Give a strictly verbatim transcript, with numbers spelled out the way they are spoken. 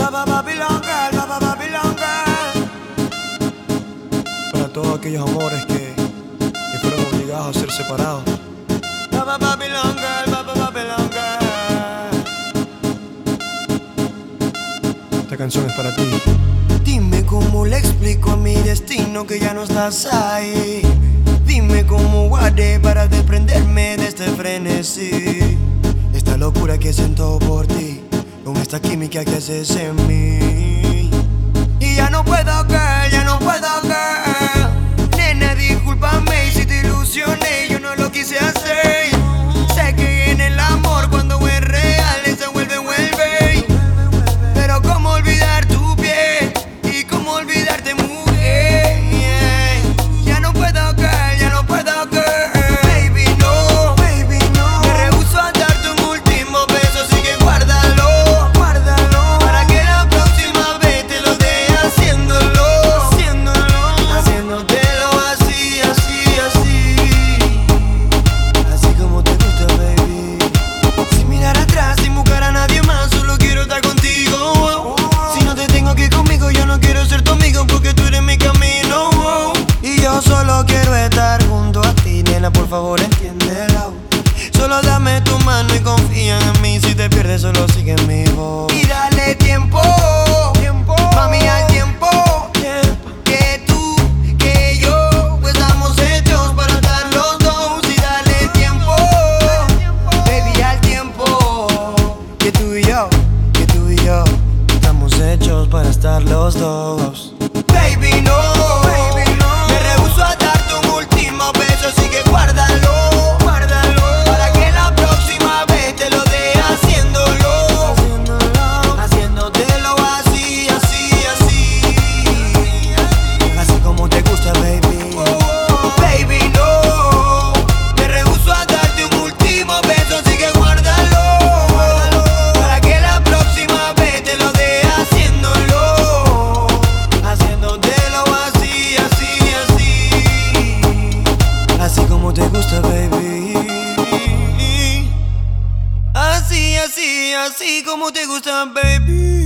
Baba Babylon Girl, Baba Babylon Girl. Para todos aquellos amores que, que fueron obligados a ser separados. Baba Babylon Girl, Baba Babylon Girl. Esta canción es para ti. Dime cómo le explico a mi destino que ya no estás ahí. Dime cómo guardé para desprenderme de este frenesí. Esta locura que siento por ti, con esta química que haces en mí. Y ya no puedo, girl, ya no puedo, girl. Nena, discúlpame si te ilusioné, yo no lo quise hacer. Sé que en el amor cuando es real se vuelve, vuelve. Pero cómo olvidar tu piel y cómo olvidarte, mujer. Ya no puedo, girl, ya no puedo, girl. Baby, no, baby, no. Me rehúso a darte un último beso, así que guárdalo, guárdalo. Para que la próxima vez te lo dé haciéndolo, haciéndolo, haciéndotelo así, así, así. Así como te gusta, baby. Sin mirar atrás, sin buscar a nadie más, solo quiero estar contigo. Si no te tengo aquí conmigo, yo no quiero ser tu amigo, porque tú eres mi camino. Y yo solo quiero estar junto a ti, nena, por favor entiéndelo. Solo dame tu mano y confía en mí. Si te pierdes, solo sigue mi voz. Y dale tiempo, tiempo, mami, al tiempo, tiempo. Que tú, que yo, pues estamos hechos para estar los dos. Y dale tiempo, baby, al tiempo. Que tú y yo, que tú y yo, estamos hechos para estar los dos. Baby, no, baby, no. Me rehúso a darte un último beso, así que guárdalo, guárdalo. Para que la próxima vez te lo dé haciéndolo, haciéndolo, haciéndotelo así, así, así. Así como te gusta, baby. Baby, no. Me rehúso a darte un último beso, así que guárdalo, para que la próxima vez te lo dé haciéndolo, haciéndotelo así, así, así. Así como te gusta, baby. Así, así, así como te gusta, baby.